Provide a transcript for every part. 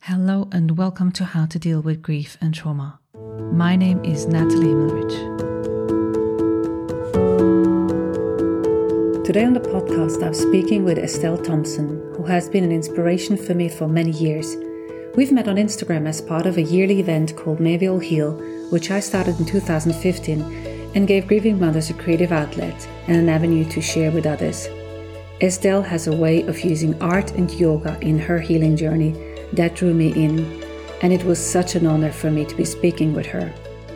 Hello and welcome to How to Deal with Grief and Trauma. My name is Natalie Himmelrich. Today on the podcast, I'm speaking with Estelle Thompson, who has been an inspiration for me for many years. We've met on Instagram as part of a yearly event called May We All Heal, which I started in 2015 and gave grieving mothers a creative outlet and an avenue to share with others. Estelle has a way of using art and yoga in her healing journey that drew me in, and it was such an honor for me to be speaking with her.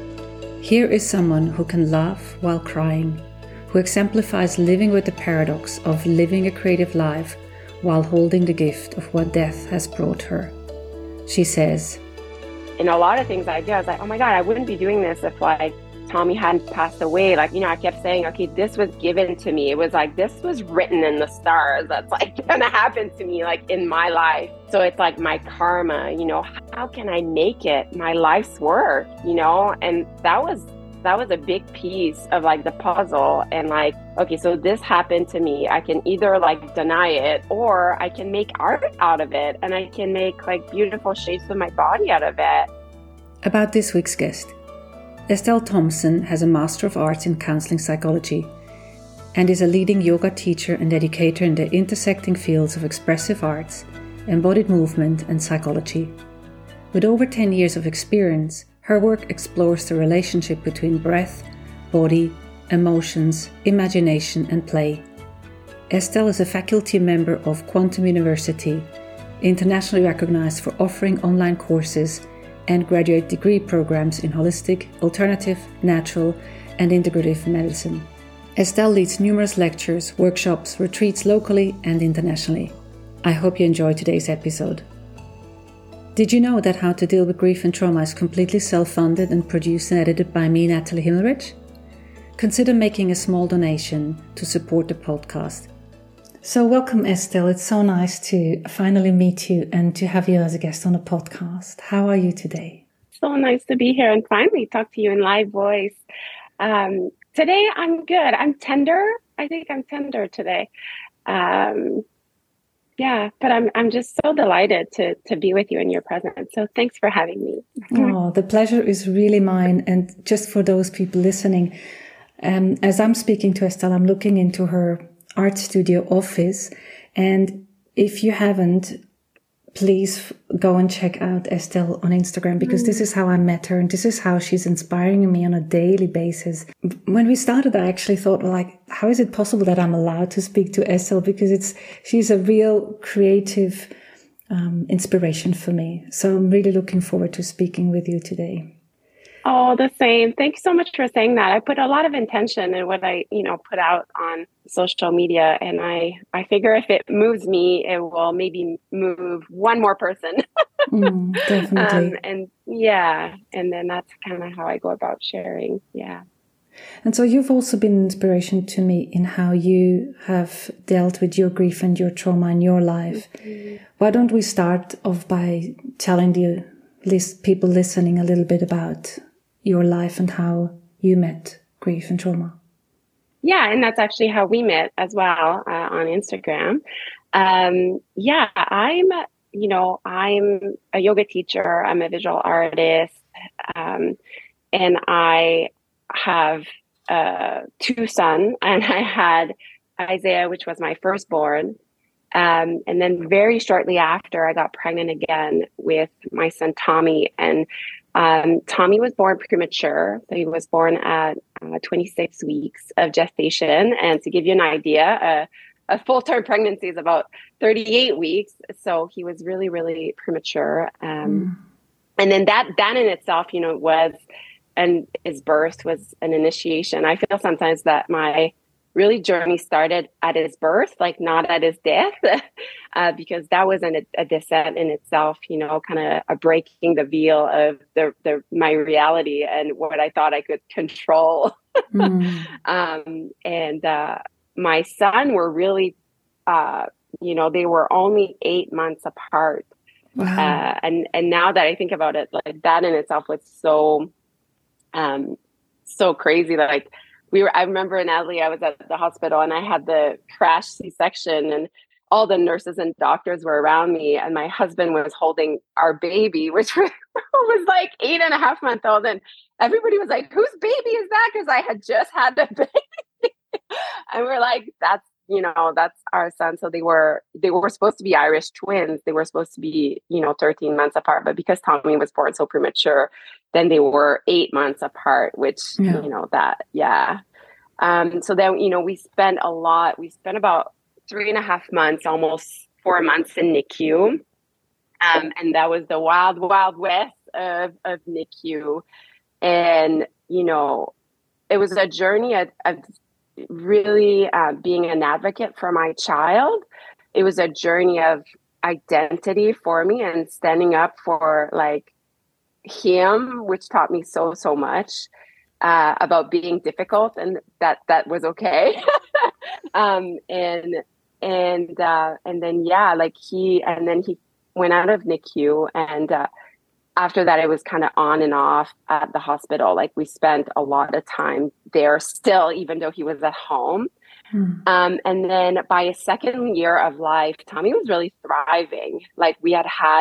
Here is someone who can laugh while crying, who exemplifies living with the paradox of living a creative life while holding the gift of what death has brought her. She says, in a lot of things I do, I was like, oh my God, I wouldn't be doing this if Tommy hadn't passed away. I kept saying, okay, this was given to me. It was like, this was written in the stars. That's gonna happen to me in my life. So it's like my karma, how can I make it my life's work, and that was a big piece of the puzzle. And okay, so this happened to me. I can either deny it, or I can make art out of it, and I can make beautiful shapes of my body out of it. About this week's guest. Estelle Thompson has a Master of Arts in Counseling Psychology and is a leading yoga teacher and educator in the intersecting fields of expressive arts, embodied movement, and psychology. With over 10 years of experience, her work explores the relationship between breath, body, emotions, imagination, and play. Estelle is a faculty member of Quantum University, internationally recognized for offering online courses and graduate degree programs in holistic, alternative, natural, and integrative medicine. Estelle leads numerous lectures, workshops, retreats locally and internationally. I hope you enjoy today's episode. Did you know that How to Deal with Grief and Trauma is completely self-funded and produced and edited by me, Natalie Himmelrich? Consider making a small donation to support the podcast. So welcome, Estelle. It's so nice to finally meet you and to have you as a guest on a podcast. How are you today? So nice to be here and finally talk to you in live voice. Today I'm good. I'm tender. I think I'm tender today. But I'm just so delighted to be with you in your presence. So thanks for having me. Oh, the pleasure is really mine. And just for those people listening, as I'm speaking to Estelle, I'm looking into her art studio office, and if you haven't, please go and check out Estelle on Instagram, because this is how I met her and this is how she's inspiring me on a daily basis. When we started, I actually thought, how is it possible that I'm allowed to speak to Estelle, because she's a real creative inspiration for me. So I'm really looking forward to speaking with you today. Oh, the same. Thanks so much for saying that. I put a lot of intention in what I, put out on social media, and I figure if it moves me, it will maybe move one more person. Definitely. And then that's kind of how I go about sharing. Yeah. And so you've also been an inspiration to me in how you have dealt with your grief and your trauma in your life. Mm-hmm. Why don't we start off by telling the people listening a little bit about your life and how you met grief and trauma? Yeah, and that's actually how we met as well on Instagram. I'm a yoga teacher. I'm a visual artist, and I have two sons. And I had Isaiah, which was my firstborn. And then very shortly after, I got pregnant again with my son, Tommy. And Tommy was born premature. So he was born at 26 weeks of gestation. And to give you an idea, a full-term pregnancy is about 38 weeks. So he was really, really premature. And then that in itself, and his birth was an initiation. I feel sometimes that my really journey started at his birth, not at his death, because that wasn't a descent in itself, kind of a breaking the veil of my reality and what I thought I could control. My son were really, they were only 8 months apart. Wow. And now that I think about it, that in itself was so crazy. I remember, Natalie, I was at the hospital and I had the crash C-section, and all the nurses and doctors were around me, and my husband was holding our baby, which was like 8.5 months old. And everybody was like, whose baby is that? Because I had just had the baby. And we're like, that's our son. So they were supposed to be Irish twins. They were supposed to be, 13 months apart. But because Tommy was born so premature, then they were 8 months apart, which, So then, we spent about 3.5 months, almost 4 months in NICU. And that was the wild, wild west of NICU. And, it was a journey of really being an advocate for my child. It was a journey of identity for me and standing up for like him, which taught me so much about being difficult, and that was okay. And then he went out of NICU, and after that, it was kind of on and off at the hospital. Like we spent a lot of time there still, even though he was at home. And then by his second year of life, Tommy was really thriving. Like we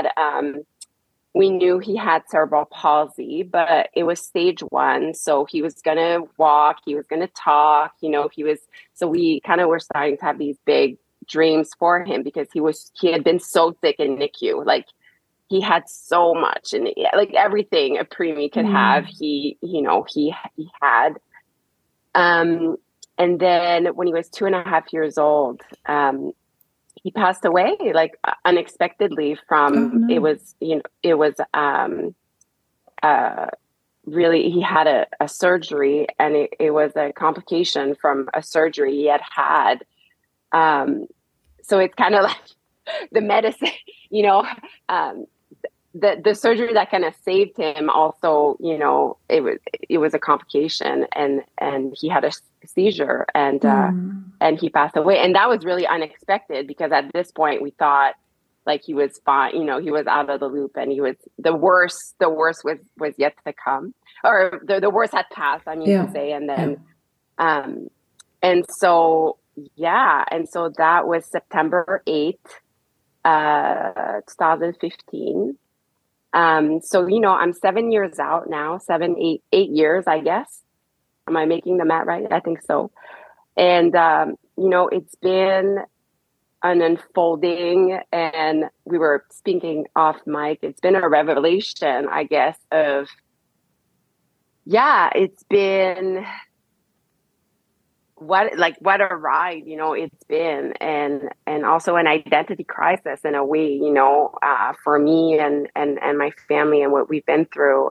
knew he had cerebral palsy, but it was stage 1. So he was going to walk, he was going to talk, so we kind of were starting to have these big dreams for him, because he had been so sick in NICU. Like he had so much, and like everything a preemie could have, he had. And then when he was 2.5 years old, he passed away like unexpectedly from, it was really, he had a surgery, and it was a complication from a surgery he had. So it's kind of like the medicine, the surgery that kind of saved him also, it was a complication, and he had a seizure, and he passed away. And that was really unexpected, because at this point we thought like he was fine, he was out of the loop, and he was the worst was yet to come, or the worst had passed, to say. And then, and so that was September 8th, 2015. So, I'm 7 years out now, 8 years, I guess. Am I making the math right? I think so. And, it's been an unfolding, and we were speaking off mic. It's been a revelation, I guess, it's been what a ride, it's been, and also an identity crisis in a way, for me and my family, and what we've been through.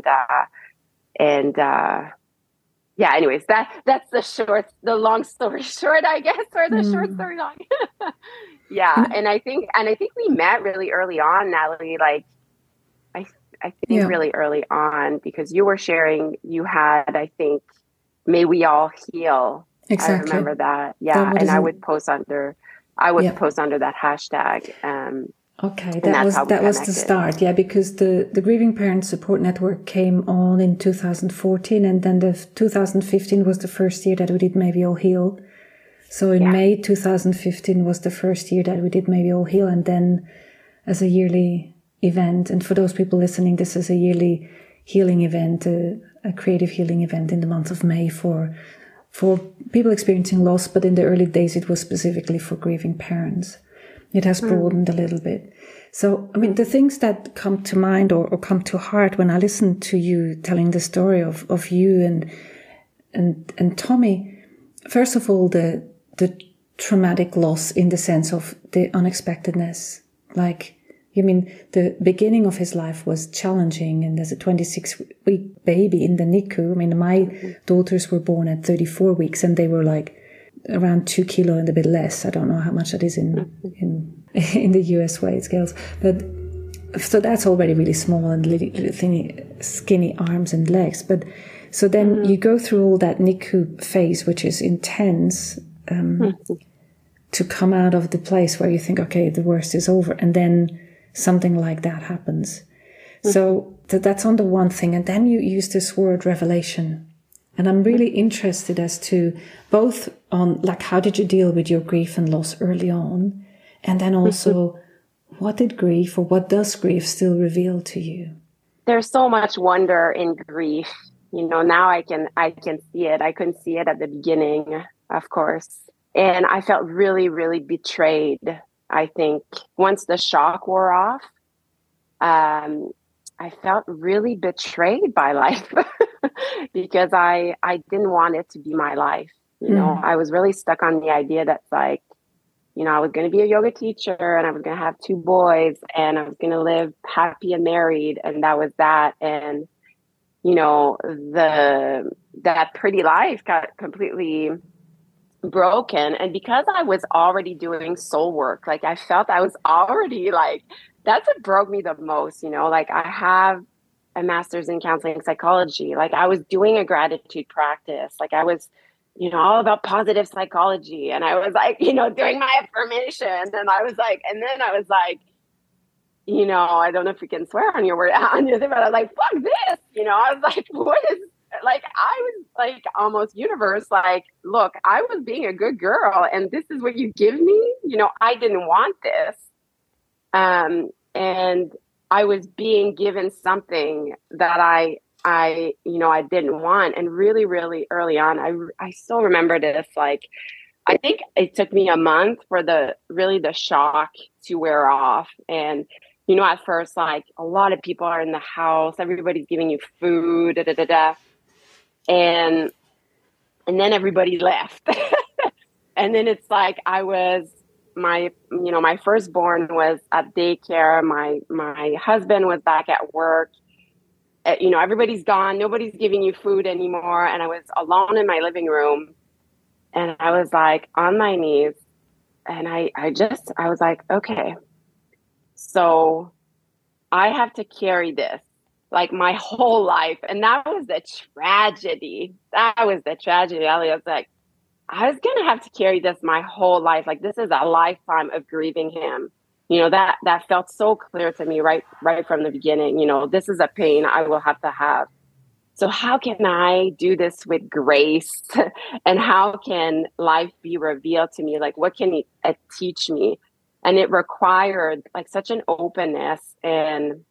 Anyways, that's the long story short, I guess, or the short story long. And I think we met really early on, Natalie, like I think really early on, because you were sharing, you had, I think, May We All Heal. Exactly. I remember that. Yeah. And I would post under that hashtag. Okay. That was the start. Yeah. Because the Grieving Parents Support Network came on in 2014. And then 2015 was the first year that we did May We All Heal. So in May 2015 was the first year that we did May We All Heal. And then as a yearly event, and for those people listening, this is a yearly healing event, a creative healing event in the month of May for people experiencing loss, but in the early days it was specifically for grieving parents. It has broadened a little bit. So, the things that come to mind or come to heart when I listen to you telling the story of you and Tommy, first of all, the traumatic loss in the sense of the unexpectedness. Like, the beginning of his life was challenging, and as a 26-week baby in the NICU, my daughters were born at 34 weeks, and they were like around 2 kilo and a bit less. I don't know how much that is in the US weight scales, but so that's already really small, and little skinny arms and legs. But so then you go through all that NICU phase, which is intense, to come out of the place where you think, okay, the worst is over, and then something like that happens. So that's on the one thing. And then you use this word revelation. And I'm really interested as to both on, like, how did you deal with your grief and loss early on? And then also, what did grief, or what does grief still reveal to you? There's so much wonder in grief. Now I can see it. I couldn't see it at the beginning, of course. And I felt really, really betrayed. I think once the shock wore off, I felt really betrayed by life because I didn't want it to be my life. I was really stuck on the idea that like, I was going to be a yoga teacher and I was going to have 2 boys and I was going to live happy and married. And that was that. And, that pretty life got completely broken. And because I was already doing soul work, like I felt I was already like, that's what broke me the most, like I have a master's in counseling psychology. Like I was doing a gratitude practice. Like I was, all about positive psychology. And I was like, doing my affirmations. And I was like, I don't know if we can swear on your word, on your thing, but I was like, fuck this. I was like, what is, like, I was like, almost universe, like, look, I was being a good girl and this is what you give me. I didn't want this. And I was being given something that I didn't want. And really, really early on, I still remember this, like, I think it took me a month for the shock to wear off. And, at first, like a lot of people are in the house, everybody's giving you food, da, da, da, da. And then everybody left. And then it's like, my firstborn was at daycare. My husband was back at work. Everybody's gone. Nobody's giving you food anymore. And I was alone in my living room. And I was like on my knees. And I was like, okay, so I have to carry this like my whole life. And that was the tragedy. I was like, I was going to have to carry this my whole life. Like this is a lifetime of grieving him. That felt so clear to me right from the beginning. This is a pain I will have to have. So how can I do this with grace? And how can life be revealed to me? Like, what can it teach me? And it required like such an openness and,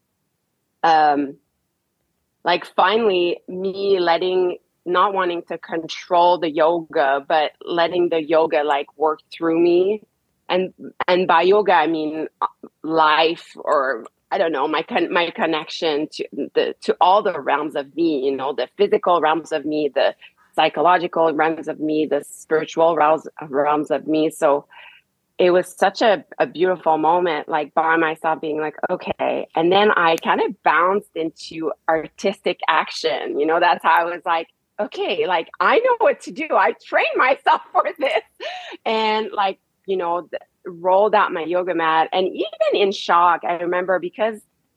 like finally me not wanting to control the yoga, but letting the yoga like work through me. And by yoga, I mean life, or I don't know, my connection to all the realms of me, the physical realms of me, the psychological realms of me, the spiritual realms of me. So it was such a beautiful moment, like by myself being like, okay. And then I kind of bounced into artistic action. That's how I was like, okay, like I know what to do. I trained myself for this. And like, rolled out my yoga mat. And even in shock, I remember because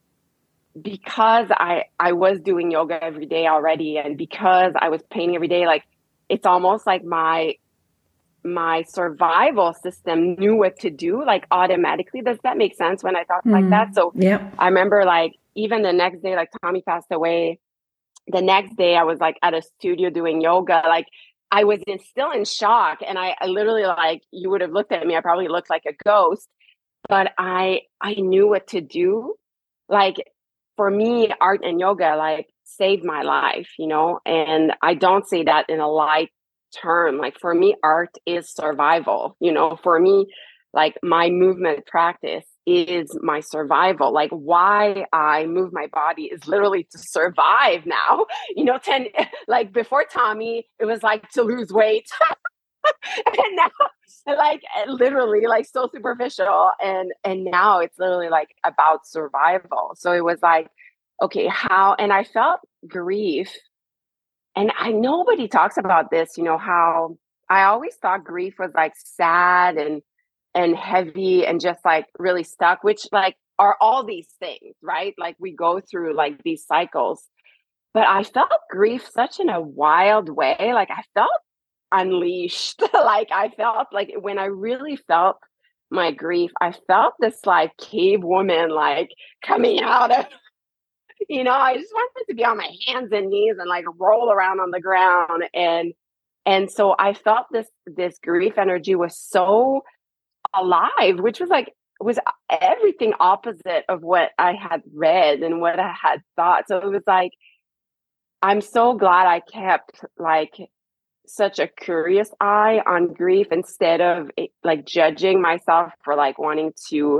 I was doing yoga every day already, and because I was painting every day, like it's almost like my survival system knew what to do, like automatically. Does that make sense when I talk like that? So yeah. I remember like even the next day, like Tommy passed away, the next day I was like at a studio doing yoga. Like I was still in shock, and I literally, like, you would have looked at me, I probably looked like a ghost, but I knew what to do. Like for me, art and yoga like saved my life, and I don't say that in a light term. Like for me, art is survival. For me, like my movement practice is my survival. Like why I move my body is literally to survive now. 10, like before Tommy, it was like to lose weight. And now like literally like so superficial. And now it's literally like about survival. So it was like, okay, how, and I felt grief. And nobody talks about this, how I always thought grief was like sad and heavy and just like really stuck, which like are all these things, right? Like we go through like these cycles. But I felt grief such in a wild way. Like I felt unleashed. Like I felt like when I really felt my grief, I felt this like cave woman like coming out of, I just wanted to be on my hands and knees and like roll around on the ground. And so I felt this grief energy was so alive, which was everything opposite of what I had read and what I had thought. So it was like, I'm so glad I kept like such a curious eye on grief instead of like judging myself for like wanting to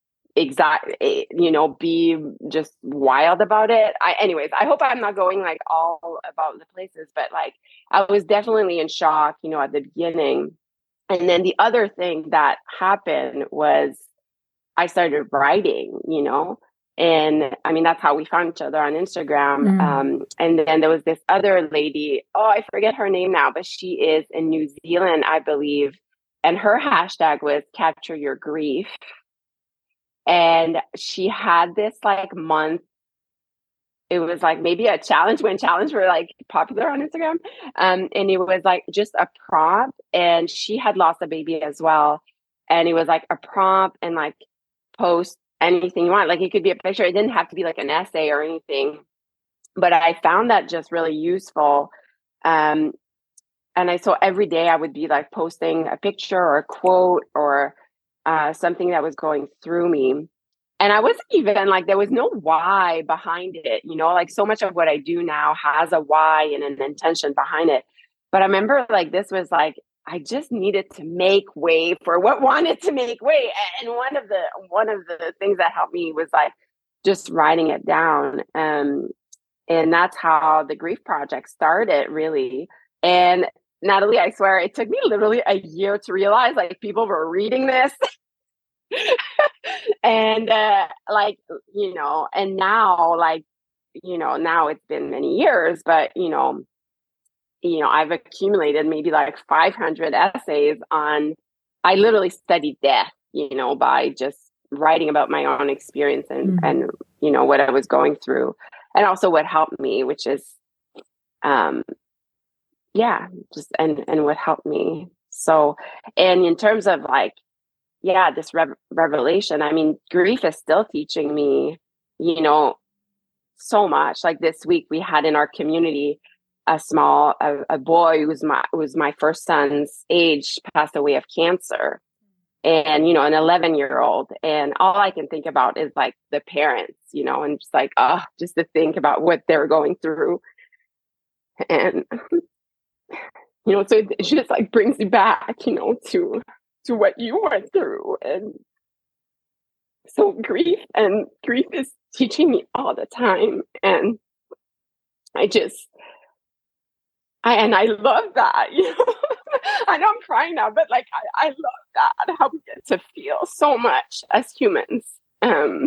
be just wild about it. Anyways, I hope I'm not going like all about the places, but like I was definitely in shock, at the beginning. And then the other thing that happened was I started writing, and I mean, that's how we found each other on Instagram. And then there was this other lady, I forget her name now, but she is in New Zealand, I believe. And her hashtag was capture your grief. And she had this like month. It was like maybe a challenge when challenges were like popular on Instagram. And it was like just a prompt, and she had lost a baby as well. And it was like a prompt and like post anything you want. Like it could be a picture. It didn't have to be like an essay or anything, but I found that just really useful. And so every day I would be like posting a picture or a quote or something that was going through me. And I wasn't even like, there was no why behind it, like so much of what I do now has a why and an intention behind it. But I remember like, this was like, I just needed to make way for what wanted to make way. And one of the things that helped me was like just writing it down. And that's how the Grief Project started, really. And Natalie, I swear it took me literally a year to realize like people were reading this. And and now like, now it's been many years, but I've accumulated maybe like 500 essays on, I literally studied death, by just writing about my own experience and what I was going through, and also what helped me, which is, and what helped me. So, and in terms of like, this revelation, I mean, grief is still teaching me, so much. Like this week we had in our community, a boy who was my first son's age passed away of cancer, and an 11-year-old, and all I can think about is like the parents, and just like just to think about what they're going through, and so it just like brings you back, to what you went through. And so grief is teaching me all the time, and I love that, I know I'm crying now, but like, I love that, how we get to feel so much as humans. And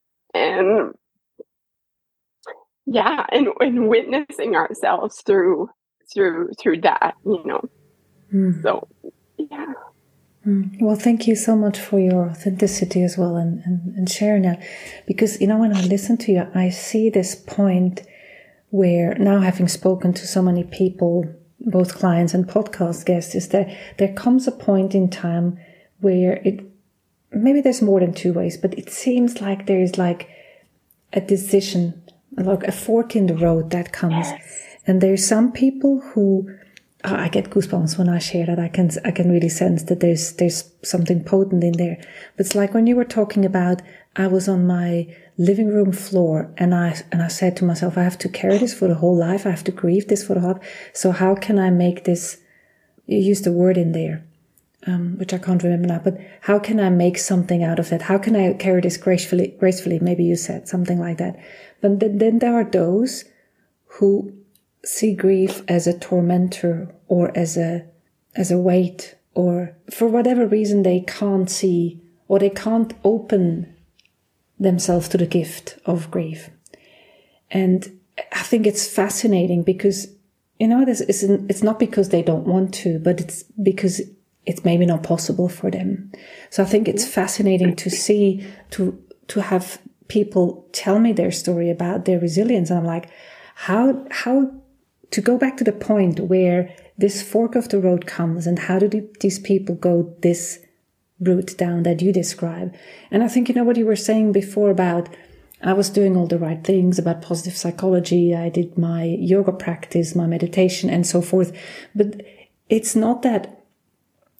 witnessing ourselves through that, so, yeah. Well, thank you so much for your authenticity as well and sharing that, because, when I listen to you, I see this point where now, having spoken to so many people, both clients and podcast guests, is that there comes a point in time where maybe there's more than two ways, but it seems like there is like a decision, like a fork in the road that comes. Yes. And there's some people who, I get goosebumps when I share that. I can really sense that there's something potent in there. But it's like when you were talking about, I was on my living room floor and I said to myself, I have to carry this for the whole life. I have to grieve this for the whole life. So how can I make this, you used the word in there, which I can't remember now, but how can I make something out of that? How can I carry this gracefully? Maybe you said something like that. But then there are those who see grief as a tormentor or as a weight, or for whatever reason they can't see or they can't open themselves to the gift of grief. And I think it's fascinating because, it's not because they don't want to, but it's because it's maybe not possible for them. So I think it's fascinating to see, to have people tell me their story about their resilience. And I'm like, how to go back to the point where this fork of the road comes, and how do these people go this route down that you describe? And I think, what you were saying before about, I was doing all the right things about positive psychology. I did my yoga practice, my meditation and so forth. But it's not that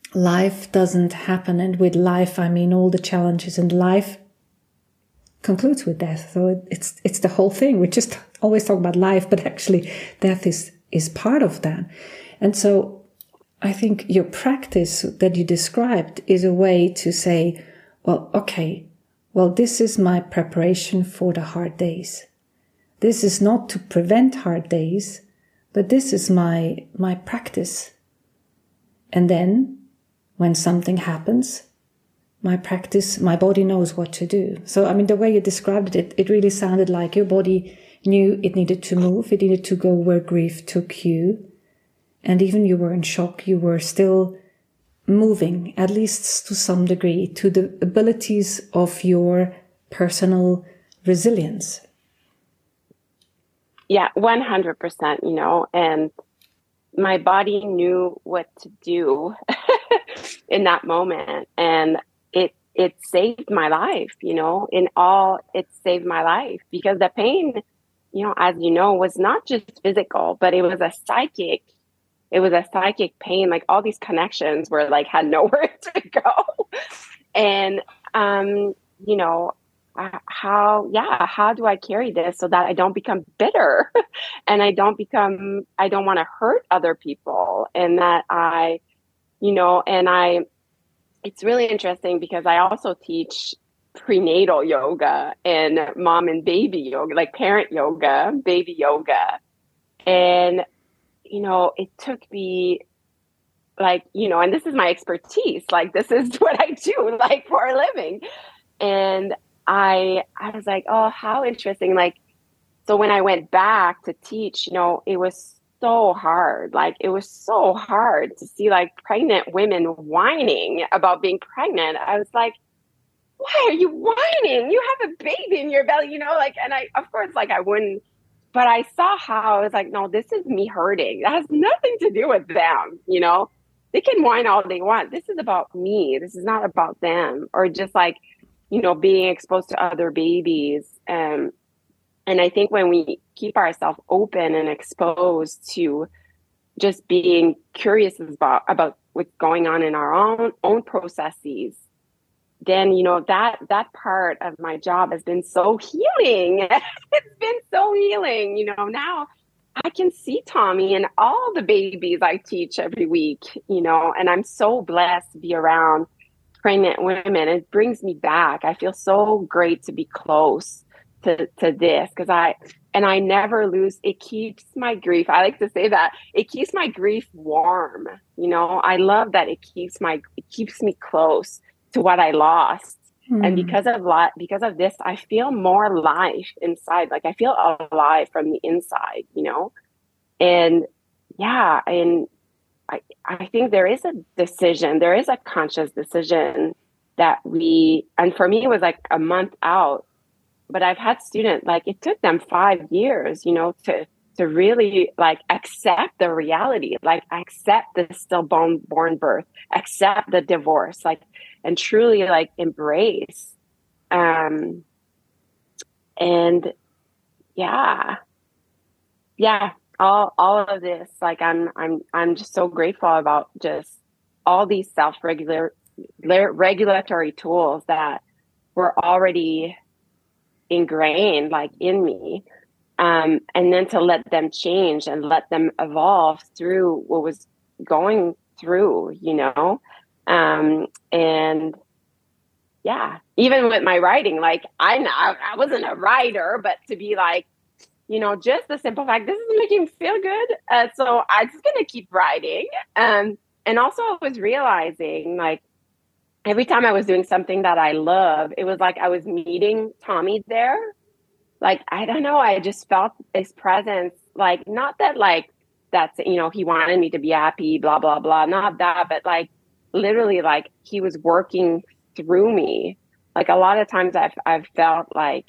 life doesn't happen. And with life, I mean all the challenges, and life concludes with death. So it's the whole thing. We just always talk about life, but actually death is part of that. And so I think your practice that you described is a way to say, well, okay, well, this is my preparation for the hard days. This is not to prevent hard days, but this is my practice. And then when something happens, my practice, my body knows what to do. So, I mean, the way you described it, it really sounded like your body knew it needed to move. It needed to go where grief took you. And even you were in shock, you were still moving, at least to some degree, to the abilities of your personal resilience. Yeah, 100%, and my body knew what to do in that moment. And it saved my life, it saved my life, because the pain, as you know, was not just physical, but it was a psychic pain. Like all these connections were like, had nowhere to go. And, how do I carry this so that I don't become bitter and I don't want to hurt other people, and that it's really interesting because I also teach prenatal yoga and mom and baby yoga, like parent yoga, baby yoga. And, it took me and this is my expertise, like this is what I do, like for a living. And I was like, oh, how interesting. Like, so when I went back to teach, it was so hard. Like, it was so hard to see like pregnant women whining about being pregnant. I was like, why are you whining? You have a baby in your belly, and I, of course, like I wouldn't, but I saw how I was like, no, this is me hurting. That has nothing to do with them. They can whine all they want. This is about me. This is not about them. Or just like, being exposed to other babies. And I think when we keep ourselves open and exposed to just being curious about what's going on in our own processes, then, that part of my job has been so healing. It's been so healing. Now I can see Tommy and all the babies I teach every week, and I'm so blessed to be around pregnant women. It brings me back. I feel so great to be close to this, because I never lose. It keeps my grief. I like to say that it keeps my grief warm. I love that it keeps me close to what I lost. And because of this, I feel more life inside. Like I feel alive from the inside, and yeah. And I think there is a conscious decision that and for me, it was like a month out, but I've had students, like it took them 5 years, to really like accept the reality, like accept the stillborn birth, accept the divorce, like, and truly like embrace. And yeah. All of this, like I'm just so grateful about just all these regulatory tools that were already ingrained like in me, and then to let them change and let them evolve through what was going through, and yeah, even with my writing, like I wasn't a writer, but to be like, just the simple fact, this is making me feel good. So I'm just going to keep writing. And also I was realizing like every time I was doing something that I love, it was like I was meeting Tommy there. Like, I don't know. I just felt his presence, like, not that like, that's, he wanted me to be happy, blah, blah, blah. Not that, but like literally like he was working through me. Like a lot of times I've felt like,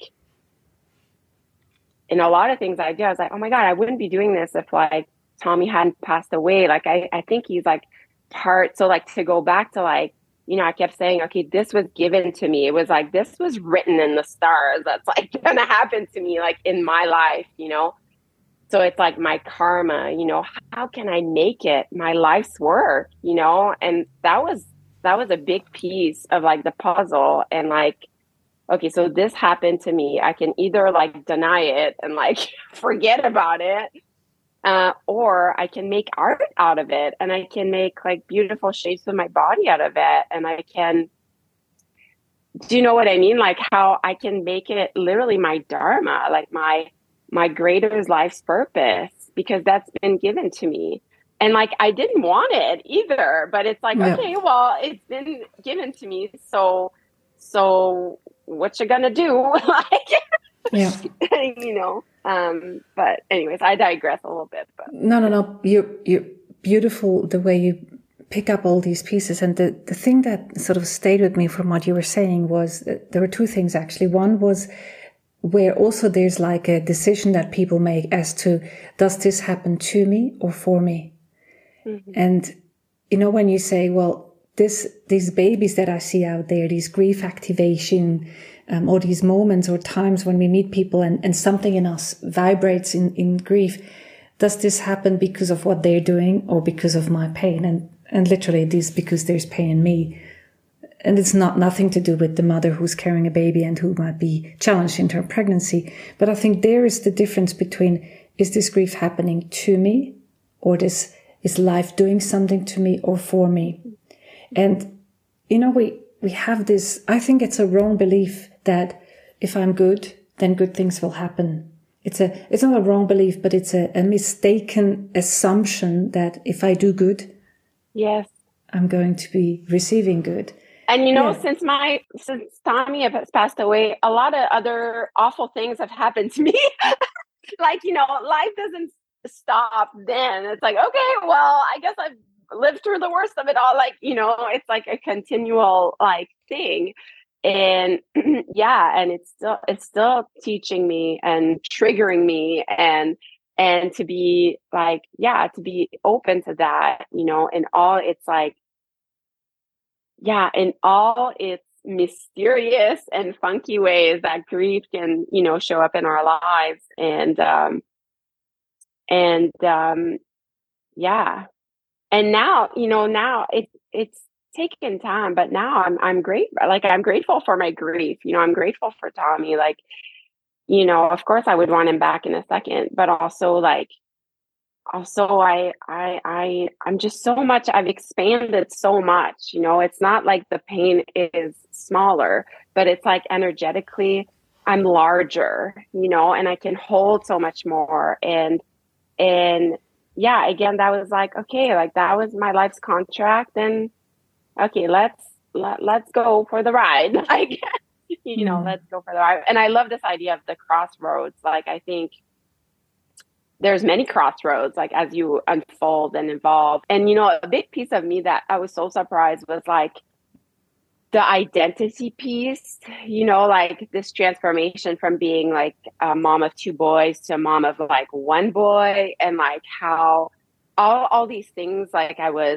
in a lot of things I do, I was like, oh my God, I wouldn't be doing this if like Tommy hadn't passed away. Like, I think he's like part. So like to go back to like, I kept saying, okay, this was given to me. It was like, this was written in the stars. That's like going to happen to me, like in my life, So it's like my karma, how can I make it my life's work, and that was a big piece of like the puzzle. And like, okay, so this happened to me. I can either like deny it and like forget about it, or I can make art out of it, and I can make like beautiful shapes of my body out of it. And I can, do you know what I mean? Like how I can make it literally my dharma, like my greater life's purpose, because that's been given to me. And like, I didn't want it either, but it's like, okay, well, it's been given to me. So what you gonna do? But anyways, I digress a little bit, but no. You're beautiful the way you pick up all these pieces. And the thing that sort of stayed with me from what you were saying was that there were two things actually. One was where also there's like a decision that people make as to, does this happen to me or for me? Mm-hmm. And, when you say, well, these babies that I see out there, these grief activation, or these moments or times when we meet people and something in us vibrates in grief, does this happen because of what they're doing or because of my pain? And literally it is because there's pain in me. And it's nothing to do with the mother who's carrying a baby and who might be challenged in her pregnancy. But I think there is the difference between, is this grief happening to me, or is life doing something to me or for me? And, we have this, I think it's a wrong belief that if I'm good, then good things will happen. It's not a wrong belief, but it's a mistaken assumption that if I do good, yes, I'm going to be receiving good. And since Tommy has passed away, a lot of other awful things have happened to me. Like, life doesn't stop then. It's like, okay, well, I guess I've lived through the worst of it all. Like, it's like a continual like thing. And yeah, and it's still teaching me and triggering me and to be like, to be open to that, and all it's like, in all its mysterious and funky ways that grief can, show up in our lives. And now, now it's taken time, but now I'm great. Like, I'm grateful for my grief. I'm grateful for Tommy. Like, of course I would want him back in a second, but also like, I'm just so much, I've expanded so much, it's not like the pain is smaller, but it's like energetically I'm larger, and I can hold so much more. And yeah, again, that was like, okay, like that was my life's contract, and okay, let's go for the ride. Like, let's go for the ride. And I love this idea of the crossroads. Like, I think there's many crossroads, like as you unfold and evolve. And, a big piece of me that I was so surprised was like the identity piece, like this transformation from being like a mom of two boys to a mom of like one boy, and like how all these things, like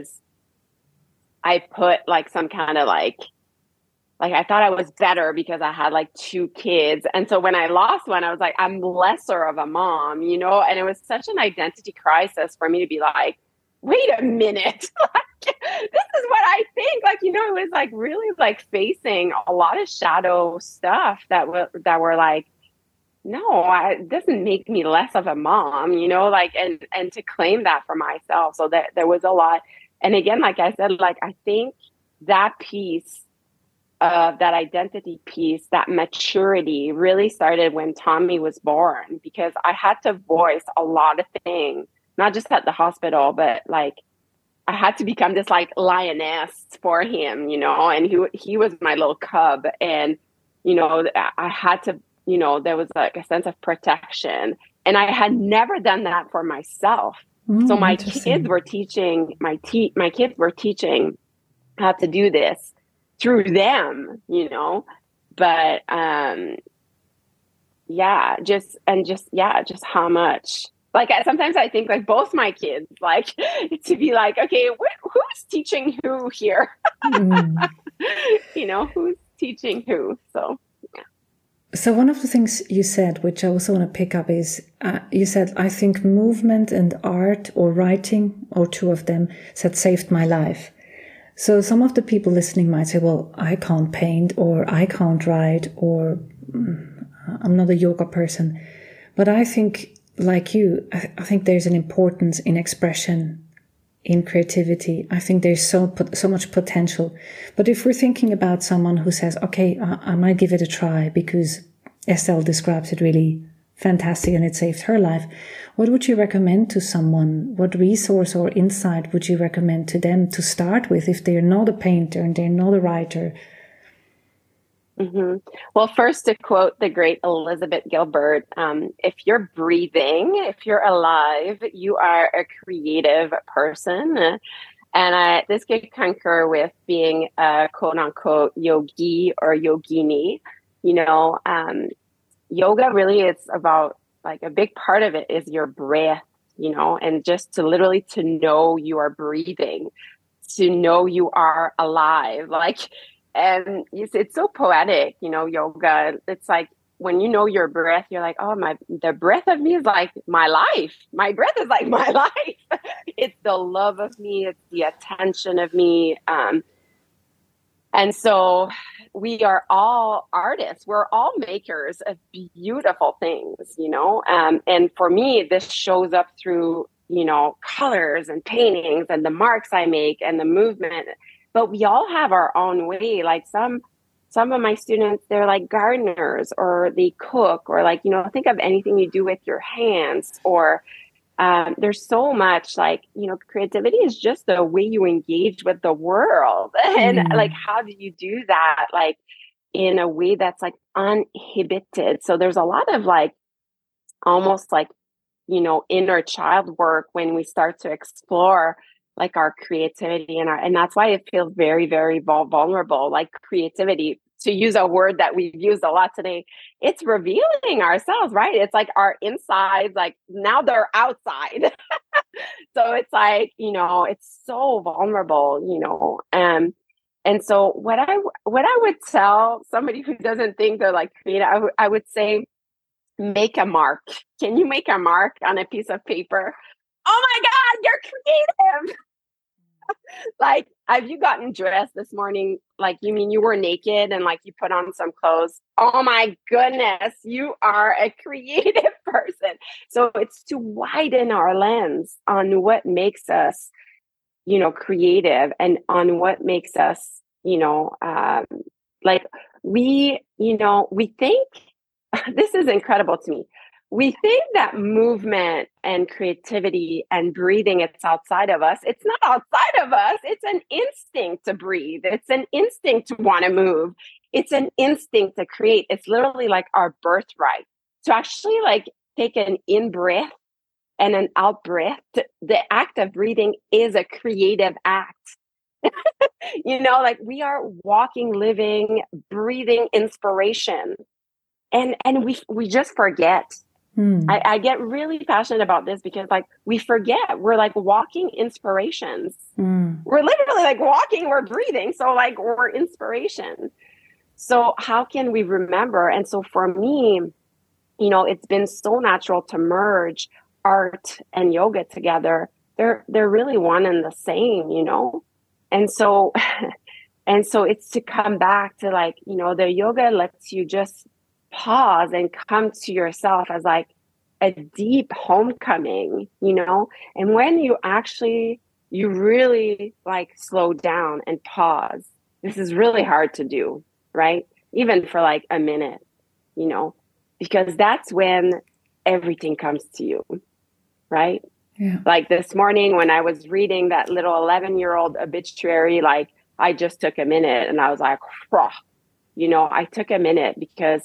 I put like some kind of like I thought I was better because I had like two kids. And so when I lost one, I was like, I'm lesser of a mom, and it was such an identity crisis for me to be like, wait a minute, like, this is what I think. Like, it was like really like facing a lot of shadow stuff that were like, no, it doesn't make me less of a mom, like, and to claim that for myself. So that there was a lot. And again, like I said, like, I think that piece, that identity piece, that maturity really started when Tommy was born, because I had to voice a lot of things, not just at the hospital, but like I had to become this like lioness for him, and he was my little cub. And, I had to, there was like a sense of protection, and I had never done that for myself. So my kids were teaching, my kids were teaching how to do this through them, but, just how much, like, sometimes I think like both my kids, like to be like, okay, who's teaching who here? Who's teaching who? So, yeah. So one of the things you said, which I also want to pick up, is you said, I think movement and art or writing, or two of them, said saved my life. So some of the people listening might say, well, I can't paint, or I can't write, or I'm not a yoga person. But I think, like you, I think there's an importance in expression, in creativity. I think there's so much potential. But if we're thinking about someone who says, okay, I might give it a try because Estelle describes it really fantastic and it saved her life, what would you recommend to someone? What resource or insight would you recommend to them to start with if they're not a painter and they're not a writer? Mm-hmm. Well, first, to quote the great Elizabeth Gilbert, if you're breathing, if you're alive, you are a creative person. And this could concur with being a quote unquote yogi or yogini. Yoga really is about, like, a big part of it is your breath, and just to literally to know you are breathing, to know you are alive. And it's so poetic, yoga. It's like when you know your breath, you're like, oh, the breath of me is like my life. My breath is like my life. It's the love of me. It's the attention of me. And so we are all artists. We're all makers of beautiful things, and for me, this shows up through, colors and paintings and the marks I make and the movement. But we all have our own way. Like some of my students, they're like gardeners, or they cook, or think of anything you do with your hands, or there's so much, creativity is just the way you engage with the world. And how do you do that? In a way that's uninhibited. So there's a lot of almost inner child work when we start to explore our creativity and that's why it feels very, very vulnerable. Creativity, to use a word that we've used a lot today, it's revealing ourselves, right? It's our insides, now they're outside. So it's it's so vulnerable, and so what I would tell somebody who doesn't think they're creative, I would say, make a mark. Can you make a mark on a piece of paper? Oh my God, you're creative. Have you gotten dressed this morning? You mean you were naked and you put on some clothes? Oh my goodness, you are a creative person. So it's to widen our lens on what makes us, creative, and on what makes us, we think, this is incredible to me. We think that movement and creativity and breathing, it's outside of us. It's not outside of us. It's an instinct to breathe. It's an instinct to want to move. It's an instinct to create. It's literally our birthright to actually take an in breath and an out breath. The act of breathing is a creative act. We are walking, living, breathing inspiration. And we just forget. I get really passionate about this because we forget we're walking inspirations. We're literally walking, we're breathing. So we're inspiration. So how can we remember? And so for me, it's been so natural to merge art and yoga together. They're really one and the same, And so it's to come back to the yoga lets you just pause and come to yourself as a deep homecoming, and when you really slow down and pause. This is really hard to do, right? Even for a minute, because that's when everything comes to you, right? Yeah. This morning when I was reading that little 11-year-old obituary, I just took a minute and I was like, I took a minute because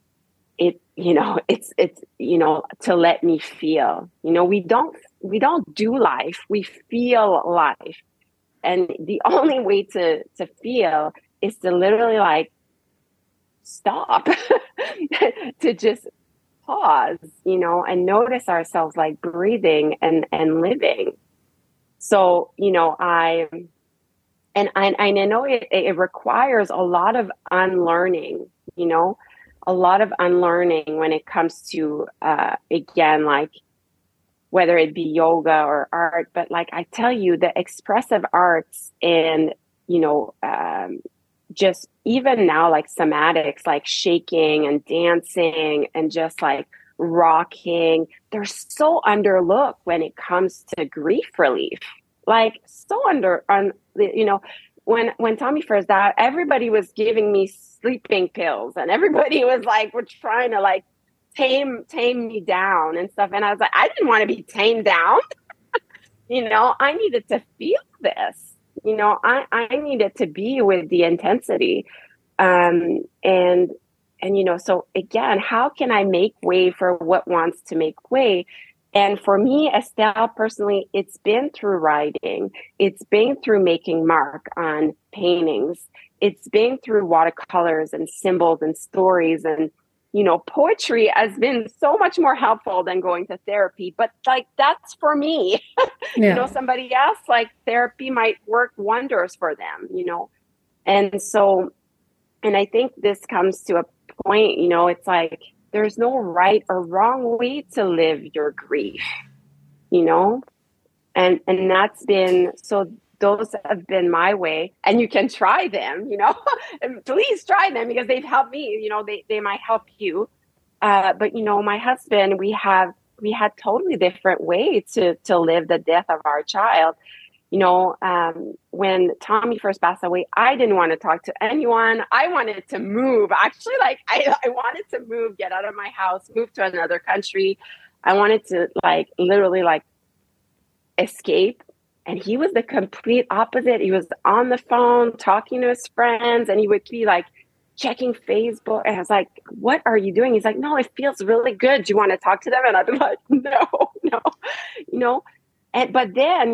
it's to let me feel. We don't do life, we feel life. And the only way to feel is to literally stop, to just pause, and notice ourselves breathing and living. So, I know it requires a lot of unlearning, a lot of unlearning when it comes to, again, like whether it be yoga or art, but like I tell you, the expressive arts and, just even now, like somatics, like shaking and dancing and just like rocking, they're so underlooked when it comes to grief relief. Like so when Tommy first died, everybody was giving me sleeping pills and everybody was like, we're trying to like tame me down and stuff. And I was like, I didn't want to be tamed down. I needed to feel this. I needed to be with the intensity. So again, how can I make way for what wants to make way? And for me, Estelle, personally, it's been through writing. It's been through making mark on paintings. It's been through watercolors and symbols and stories. And, poetry has been so much more helpful than going to therapy. But like, that's for me. Yeah. Somebody else, like therapy might work wonders for them, And so, and I think this comes to a point, it's like, there's no right or wrong way to live your grief, and that's been, so those have been my way, and you can try them, and please try them because they've helped me, they might help you. But my husband, we had totally different way to live the death of our child. When Tommy first passed away, I didn't want to talk to anyone. I wanted to move. Actually, like I wanted to move, get out of my house, move to another country. I wanted to like literally like escape. And he was the complete opposite. He was on the phone talking to his friends, and he would be like checking Facebook. And I was like, what are you doing? He's like, no, it feels really good. Do you want to talk to them? And I'd be like, no. But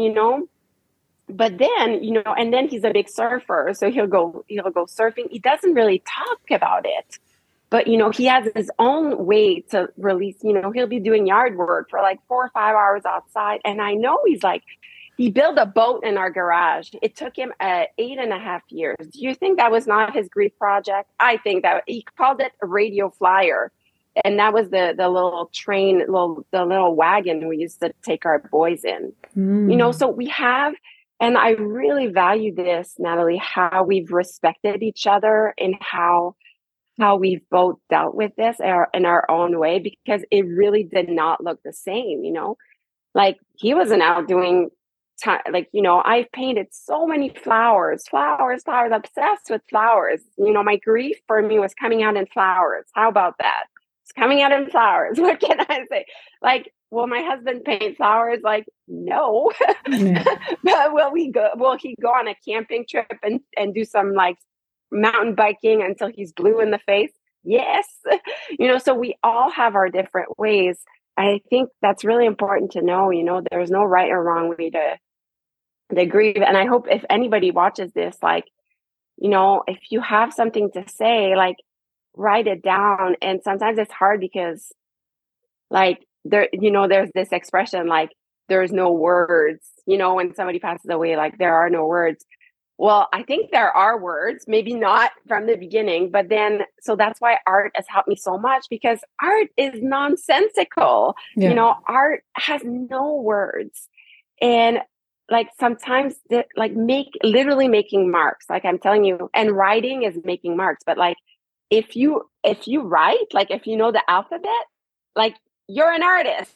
then, and then he's a big surfer. So he'll go surfing. He doesn't really talk about it, but, he has his own way to release, he'll be doing yard work for like 4 or 5 hours outside. And I know he's like, he built a boat in our garage. It took him 8.5 years. Do you think that was not his grief project? I think that he called it a radio flyer. And that was the little train, the little wagon we used to take our boys in. So we have, and I really value this, Natalie, how we've respected each other and how we've both dealt with this in our own way, because it really did not look the same, like he wasn't out doing I've painted so many flowers, obsessed with flowers. My grief for me was coming out in flowers. How about that? It's coming out in flowers. What can I say? Like, will my husband paint flowers? Like, no. Yeah. But will he go on a camping trip and do some like mountain biking until he's blue in the face? Yes. So we all have our different ways. I think that's really important to know, there's no right or wrong way to grieve. And I hope if anybody watches this, like, if you have something to say, like, write it down. And sometimes it's hard because like there's this expression, like, there's no words, when somebody passes away, like there are no words. Well, I think there are words, maybe not from the beginning, but then, so that's why art has helped me so much, because art is nonsensical. Yeah. Art has no words. And like sometimes literally making marks, like I'm telling you, and writing is making marks. But like, if you write, like if you know the alphabet, like you're an artist,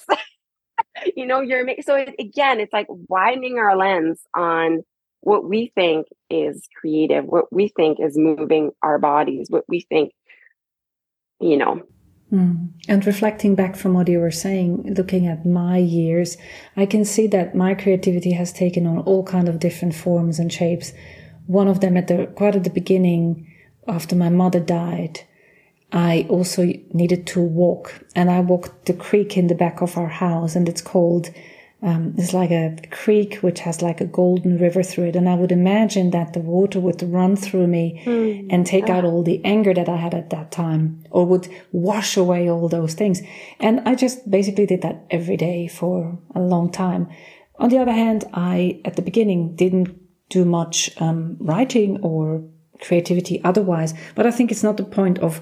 again, it's like widening our lens on what we think is creative, what we think is moving our bodies, what we think, And reflecting back from what you were saying, looking at my years, I can see that my creativity has taken on all kinds of different forms and shapes. One of them quite at the beginning, after my mother died, I also needed to walk, and I walked the creek in the back of our house, and it's called, it's like a creek which has like a golden river through it. And I would imagine that the water would run through me and take out all the anger that I had at that time, or would wash away all those things. And I just basically did that every day for a long time. On the other hand, I, at the beginning, didn't do much writing or creativity otherwise. But I think it's not the point of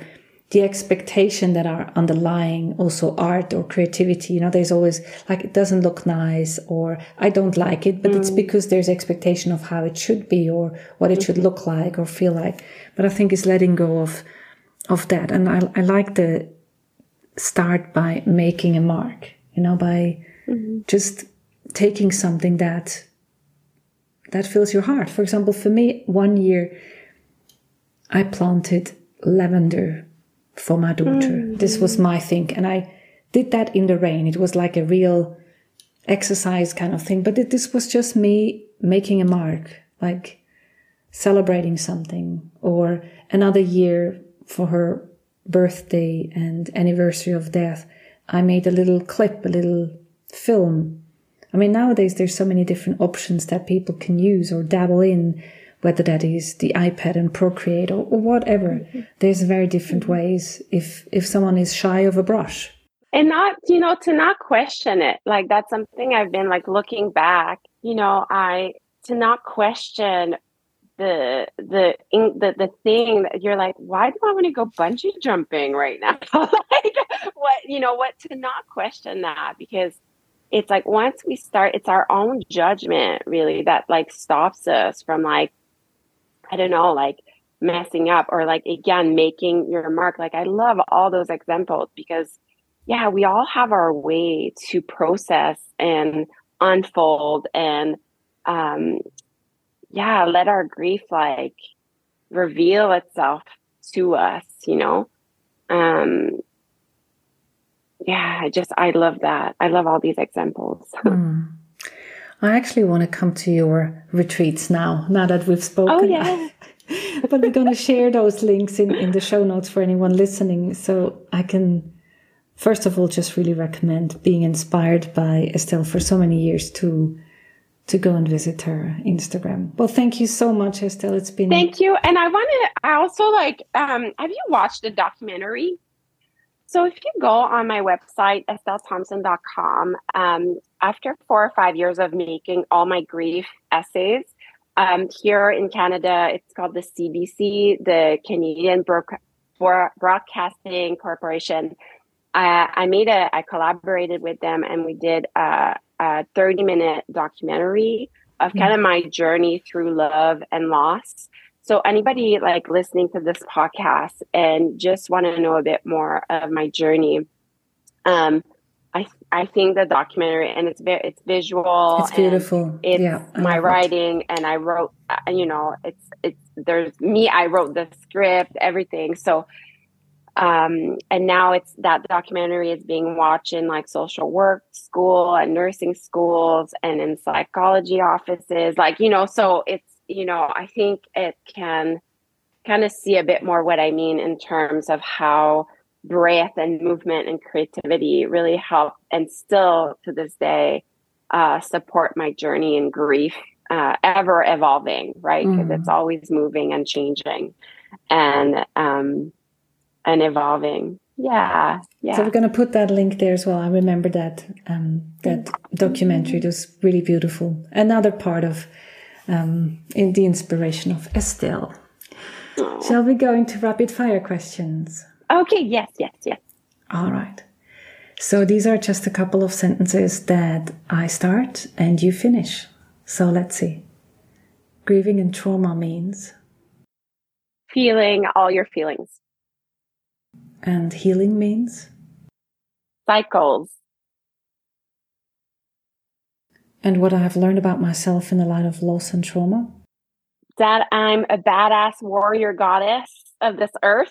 the expectation that are underlying also art or creativity. There's always like, it doesn't look nice, or I don't like it, but it's because there's expectation of how it should be or what it should look like or feel like. But I think it's letting go of that. And I like the start by making a mark, by just taking something that fills your heart. For example, for me, one year I planted lavender for my daughter. This was my thing. And I did that in the rain. It was like a real exercise kind of thing. But this was just me making a mark, like celebrating something. Or another year for her birthday and anniversary of death, I made a little clip, a little film. I mean, nowadays there's so many different options that people can use or dabble in, whether that is the iPad and Procreate or whatever. There's very different ways if someone is shy of a brush. And not, to not question it. Like, that's something I've been like looking back, to not question the thing that you're like, why do I want to go bungee jumping right now? Like, what, to not question that, because it's like, once we start, it's our own judgment really that like stops us from like, I don't know, like messing up or like, again, making your mark. Like, I love all those examples because we all have our way to process and unfold and, let our grief like reveal itself to us, I love that. I love all these examples. I actually want to come to your retreats now that we've spoken. Oh, yeah. But we're going to share those links in the show notes for anyone listening. So I can, first of all, just really recommend being inspired by Estelle for so many years to go and visit her Instagram. Well, thank you so much, Estelle. It's been... Thank you. And I also like, have you watched the documentary? So if you go on my website, EstelleThompson.com, after 4 or 5 years of making all my grief essays, here in Canada, it's called the CBC, the Canadian Broadcasting Corporation. I collaborated with them and we did a 30-minute documentary of kind of my journey through love and loss. So anybody like listening to this podcast and just want to know a bit more of my journey, I think the documentary, and it's visual. It's beautiful. It's my writing, and I wrote. There's me. I wrote the script, everything. So, and now it's that documentary is being watched in like social work school and nursing schools and in psychology offices. Like so it's. I think it can kind of see a bit more what I mean in terms of how breath and movement and creativity really help and still to this day support my journey in grief, ever evolving, right? Because it's always moving and changing and evolving. Yeah. So we're going to put that link there as well. I remember that documentary. It was really beautiful. Another part of in the inspiration of Estelle. Aww. Shall we go into rapid fire questions? Okay, yes. All right. So these are just a couple of sentences that I start and you finish. So let's see. Grieving and trauma means? Feeling all your feelings. And healing means? Cycles. And what I have learned about myself in the light of loss and trauma? That I'm a badass warrior goddess of this earth.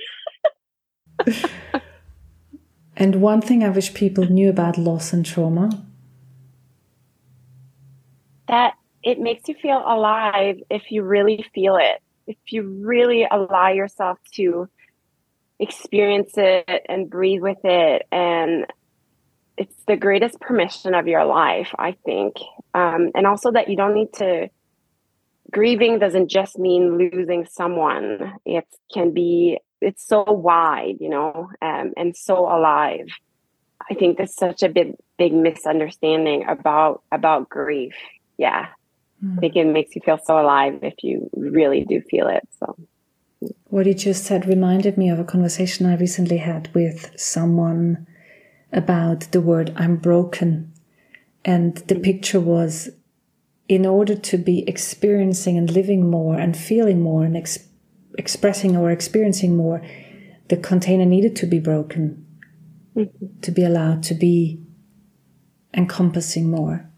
And one thing I wish people knew about loss and trauma? That it makes you feel alive if you really feel it. If you really allow yourself to experience it and breathe with it, and it's the greatest permission of your life, I think. And also that you don't need to, grieving doesn't just mean losing someone. It's so wide, and so alive. I think there's such a big misunderstanding about grief. Yeah. I think it makes you feel so alive if you really do feel it. So What you just said reminded me of a conversation I recently had with someone about the word "I'm broken." And the picture was, in order to be experiencing and living more and feeling more and expressing or experiencing more, the container needed to be broken to be allowed to be encompassing more.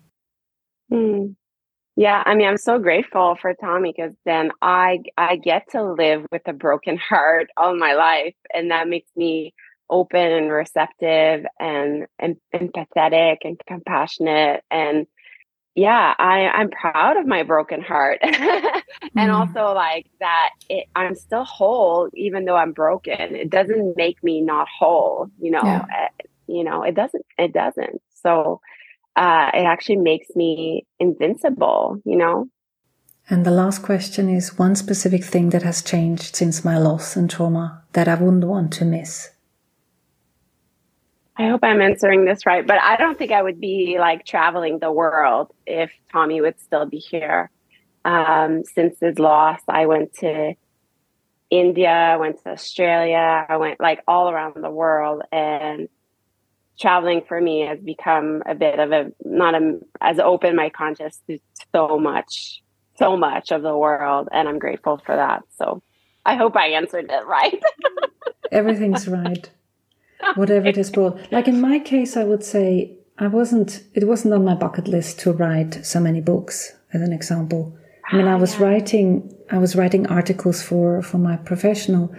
Yeah, I mean, I'm so grateful for Tommy, because then I get to live with a broken heart all my life, and that makes me open and receptive and empathetic and compassionate. And yeah, I'm proud of my broken heart. And also like that I'm still whole, even though I'm broken. It doesn't make me not whole, you know. Yeah. It doesn't. So it actually makes me invincible, you know. And the last question is one specific thing that has changed since my loss and trauma that I wouldn't want to miss. I hope I'm answering this right, but I don't think I would be like traveling the world if Tommy would still be here. Since his loss, I went to India, I went to Australia, I went like all around the world, and traveling for me has become a bit of has opened my conscious to so much of the world, and I'm grateful for that. So I hope I answered it right. Everything's right. Whatever it has brought. Like in my case, I would say it wasn't on my bucket list to write so many books, as an example. I mean, I was writing articles for my professional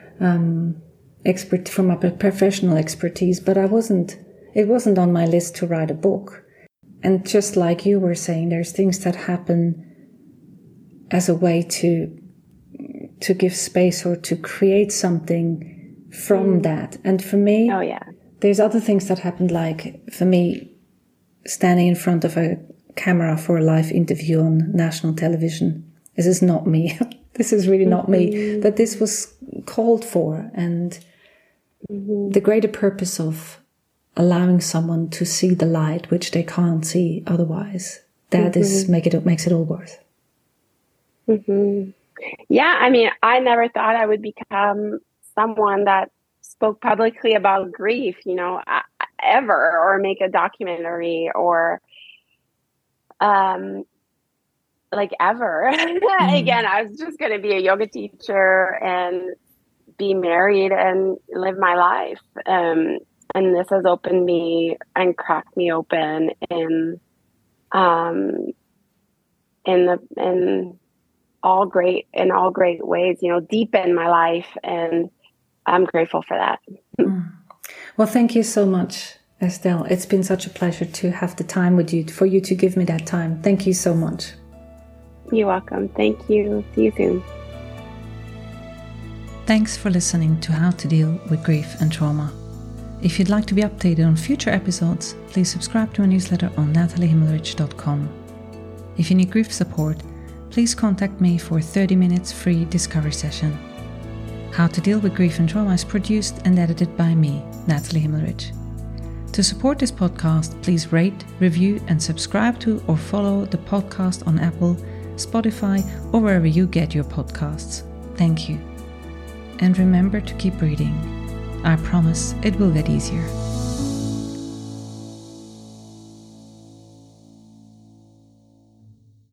professional expertise, but it wasn't on my list to write a book. And just like you were saying, there's things that happen as a way to give space or to create something from that. And for me, there's other things that happened, like for me, standing in front of a camera for a live interview on national television. This is not me. This is really not me. But this was called for. And the greater purpose of allowing someone to see the light, which they can't see otherwise, that makes it all worth. Yeah, I mean, I never thought I would become someone that spoke publicly about grief, you know, ever, or make a documentary, or like ever. Again, I was just going to be a yoga teacher and be married and live my life. And this has opened me and cracked me open in all great ways, you know, deepen my life, and I'm grateful for that. Well, thank you so much, Estelle. It's been such a pleasure to have the time with you, for you to give me that time. Thank you so much. You're welcome. Thank you. See you soon. Thanks for listening to How to Deal with Grief and Trauma. If you'd like to be updated on future episodes, please subscribe to my newsletter on nataliehimmelrich.com. If you need grief support, please contact me for a 30 minutes free discovery session. How to Deal with Grief and Trauma is produced and edited by me, Natalie Himmelrich. To support this podcast, please rate, review, and subscribe to or follow the podcast on Apple, Spotify, or wherever you get your podcasts. Thank you. And remember to keep breathing. I promise it will get easier.